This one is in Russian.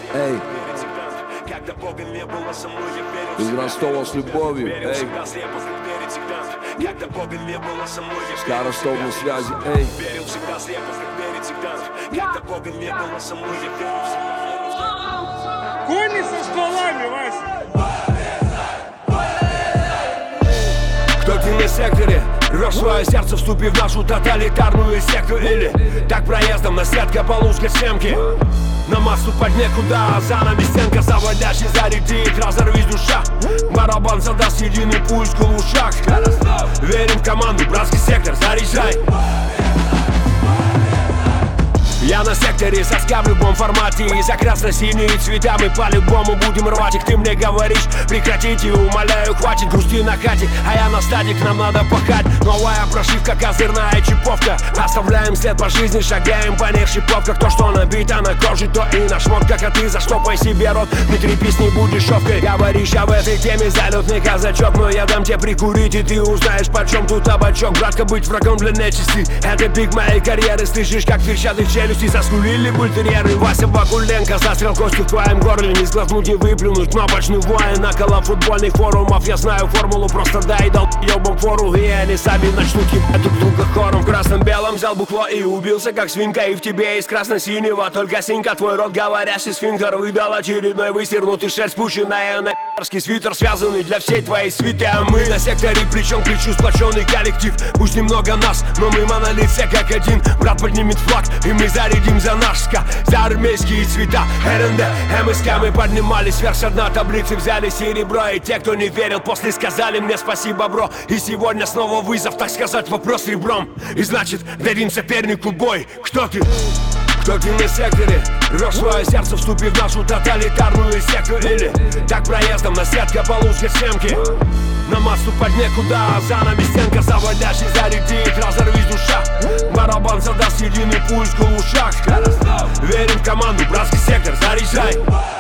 Эй, Когда Бога не было со мной, я верил из всегда. Ростова с любовью. Верил Эй, всегда, слепо, как верит всегда. Когда Бога не было со мной, я с верил Ростов всегда. на связи. Эй, Верил всегда, слепо, как верит всегда. Когда Бога не было со мной, я верил всегда. Кони со стволами, Вася! Кто ты на секторе? Рвешь свое сердце, вступив в нашу тоталитарную секту. Или так проездом на сетка полуской семки. На массу под некуда, а за нами стенка заводящий зарядит, разорвись душа. Барабан задаст единый пульс в ушах. Верим в команду, братский сектор, заряжай. Я на секторе, соска в любом формате. И за красно-синие цвета мы по-любому будем рвать их. Ты мне говоришь, прекратите, умоляю, хватит грусти на хате. А я на стадик, нам надо пахать. Новая прошивка, козырная чиповка. Оставляем след по жизни, шагаем по них шиповках. То, что набито на коже, то и на шмотках. А ты заштопай себе рот, не трепись, не будешь шовкой. Говоришь об этой теме, залетный казачок. Но я дам тебе прикурить, и ты узнаешь, почем тут табачок. Братка, быть врагом для нечисти, это пик моей карьеры. Слышишь, как трещат их челюсти. Заскулили бультерьеры. Вася Бакуленко застрял костью в твоем горле. Не сглотнуть, не выплюнуть, кнопочный воин. Около футбольных форумов я знаю формулу. Просто дай дал ебам фору. И они сами начнут ебать друг друга хором. В красном-белом взял бухло и убился как свинка. И в тебе из красно-синего только синька. Твой рот говорящий сфинктер выдал очередной высернутый шерсть. Спущенная на ***ский свитер, связанный для всей твоей свиты. А мы на секторе плечом к плечу, сплоченный коллектив. Пусть немного нас, но мы монолит все как один. Брат поднимет флаг, и мы зарядим за наш ска, за армейские цвета. РНД, МСК, мы поднимались вверх с дна таблицы, взяли серебро. И те, кто не верил, после сказали мне спасибо, бро. И сегодня снова вызов, так сказать, вопрос ребром. И значит, дадим сопернику бой. Кто ты? Кто ты на секторе? Рвешь свое сердце, вступив в нашу тоталитарную секту. Или так проездом на сетка полуской семки. На массу под некуда, а за нами стенка заводящий зарядит, разорвись душа. Барабан задаст единый пульс в ушах. Верим в команду, братский сектор, заряжай.